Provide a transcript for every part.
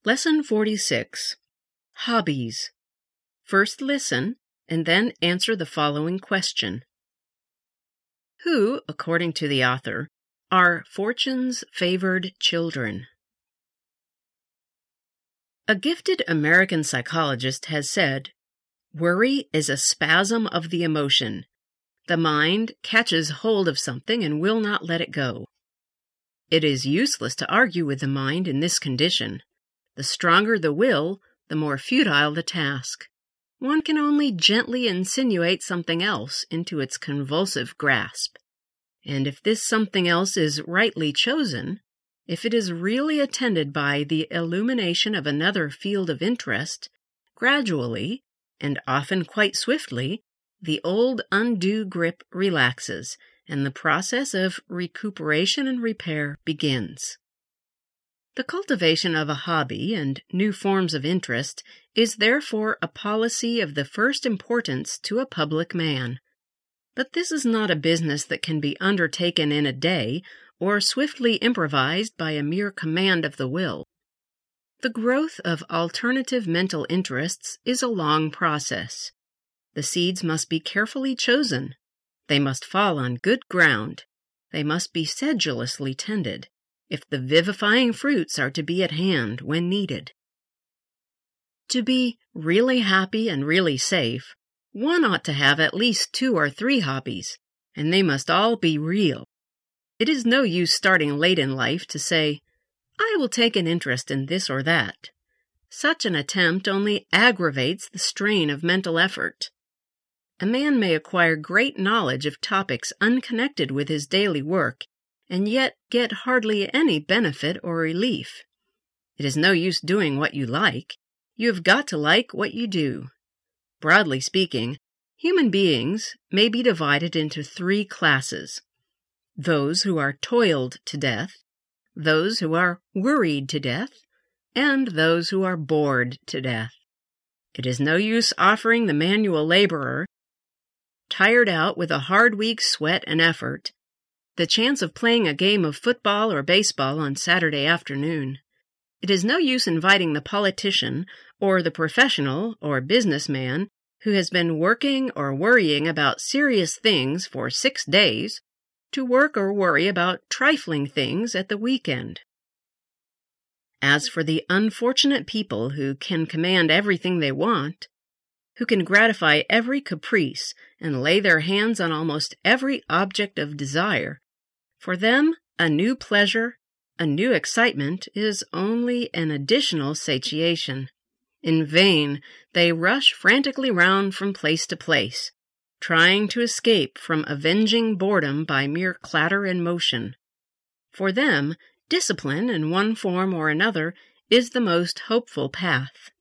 Lesson 46. Hobbies. First listen, and then answer the following question. Who, according to the author, are Fortune's favored children? A gifted American psychologist has said, "Worry is a spasm of the emotion. The mind catches hold of something and will not let it go." It is useless to argue with the mind in this condition. The stronger the will, the more futile the task. One can only gently insinuate something else into its convulsive grasp. And if this something else is rightly chosen, if it is really attended by the illumination of another field of interest, gradually, and often quite swiftly, the old undue grip relaxes, and the process of recuperation and repair begins. The cultivation of a hobby and new forms of interest is therefore a policy of the first importance to a public man. But this is not a business that can be undertaken in a day or swiftly improvised by a mere command of the will. The growth of alternative mental interests is a long process. The seeds must be carefully chosen. They must fall on good ground. They must be sedulously tended, if the vivifying fruits are to be at hand when needed. To be really happy and really safe, one ought to have at least 2 or 3 hobbies, and they must all be real. It is no use starting late in life to say, "I will take an interest in this or that." Such an attempt only aggravates the strain of mental effort. A man may acquire great knowledge of topics unconnected with his daily work, and yet get hardly any benefit or relief. It is no use doing what you like. You have got to like what you do. Broadly speaking, human beings may be divided into 3 classes: those who are toiled to death, those who are worried to death, and those who are bored to death. It is no use offering the manual laborer, tired out with a hard week's sweat and effort, the chance of playing a game of football or baseball on Saturday afternoon. It is no use inviting the politician or the professional or businessman who has been working or worrying about serious things for 6 days to work or worry about trifling things at the weekend. As for the unfortunate people who can command everything they want, who can gratify every caprice and lay their hands on almost every object of desire, for them a new pleasure, a new excitement is only an additional satiation. In vain they rush frantically round from place to place, trying to escape from avenging boredom by mere clatter and motion. For them, discipline in one form or another is the most hopeful path.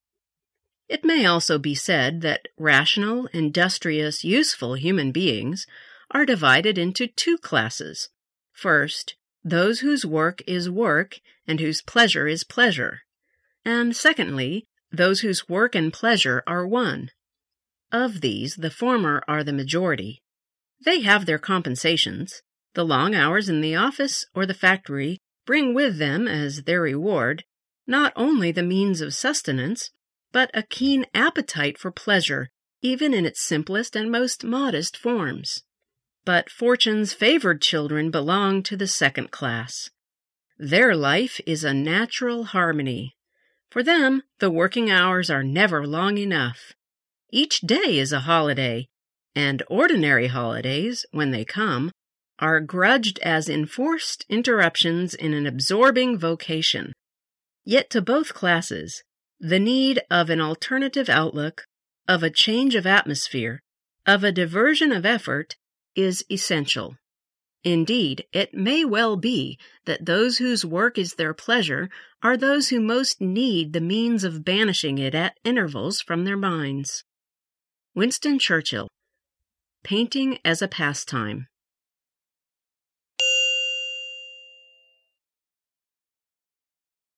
It may also be said that rational, industrious, useful human beings are divided into 2 classes. First, those whose work is work and whose pleasure is pleasure. And secondly, those whose work and pleasure are one. Of these, the former are the majority. They have their compensations. The long hours in the office or the factory bring with them as their reward not only the means of sustenance, but a keen appetite for pleasure, even in its simplest and most modest forms. But Fortune's favored children belong to the second class. Their life is a natural harmony. For them, the working hours are never long enough. Each day is a holiday, and ordinary holidays, when they come, are grudged as enforced interruptions in an absorbing vocation. Yet to both classes, the need of an alternative outlook, of a change of atmosphere, of a diversion of effort, is essential. Indeed, it may well be that those whose work is their pleasure are those who most need the means of banishing it at intervals from their minds. Winston Churchill. Painting as a Pastime.